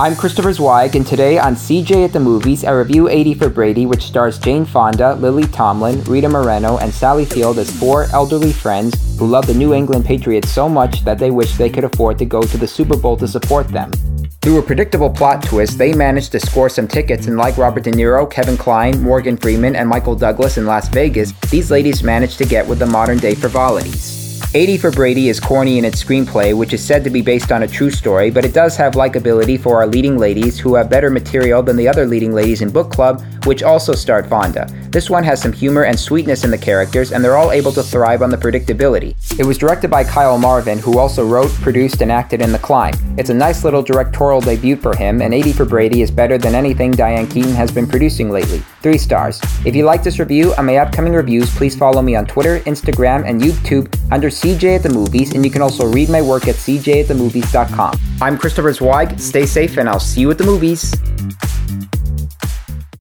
I'm Christopher Zweig, and today on CJ at the Movies, I review 80 for Brady, which stars Jane Fonda, Lily Tomlin, Rita Moreno, and Sally Field as four elderly friends who love the New England Patriots so much that they wish they could afford to go to the Super Bowl to support them. Through a predictable plot twist, they managed to score some tickets, and like Robert De Niro, Kevin Kline, Morgan Freeman, and Michael Douglas in Las Vegas, these ladies managed to get with the modern-day frivolities. 80 for Brady is corny in its screenplay, which is said to be based on a true story, but it does have likability for our leading ladies who have better material than the other leading ladies in Book Club, which also starred Fonda. This one has some humor and sweetness in the characters, and they're all able to thrive on the predictability. It was directed by Kyle Marvin, who also wrote, produced, and acted in The Climb. It's a nice little directorial debut for him, and 80 for Brady is better than anything Diane Keaton has been producing lately. 3 stars. If you like this review and my upcoming reviews, please follow me on Twitter, Instagram, and YouTube under CJ at the Movies, and you can also read my work at cjatthemovies.com. I'm Christopher Zweig, stay safe, and I'll see you at the movies.